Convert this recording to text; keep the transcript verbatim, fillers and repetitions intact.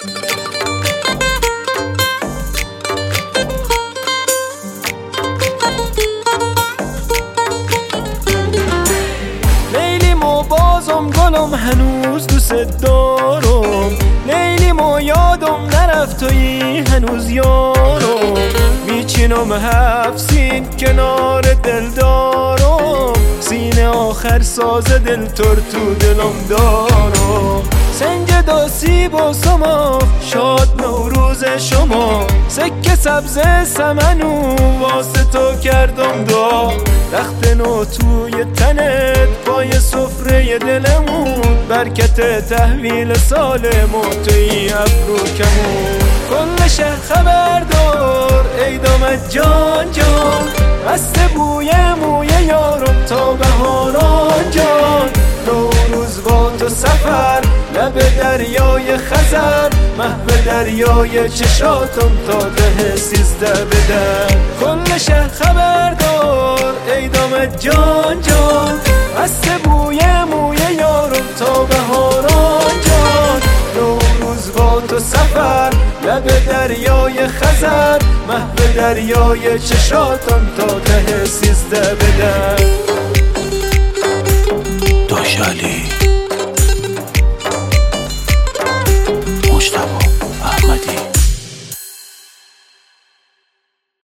لیلیم و بازم گلم هنوز دوست دارم، لیلیم و یادم نرفت تویی هنوز یارم، میچینم هفسین کنار دل دارم، سینه آخر ساز دل تر تو دلم دارم. سنگ داسی با سما شاد نوروز شما، سکه سبز سمنو واسه تو کردم دا، رخت نو توی تنت پای سفره دلمون، برکت تحویل سالمون توی ابرو کمون. کل شهر خبر دار ای دامت جان جان، بسته بوی موی یارم تا بهاران جان، نوروز با تو سفر لب دریای خزر، محو دریای چشاتم تا ده سیزده بدر. کل شهر خبر دار ای دامت جان جان، بسته بوی موی یارم تا بهاران جان، نوروز با تو سفر لب دریای خزر، محو دریای چشاتم تا ده سیزده بدر. داشالی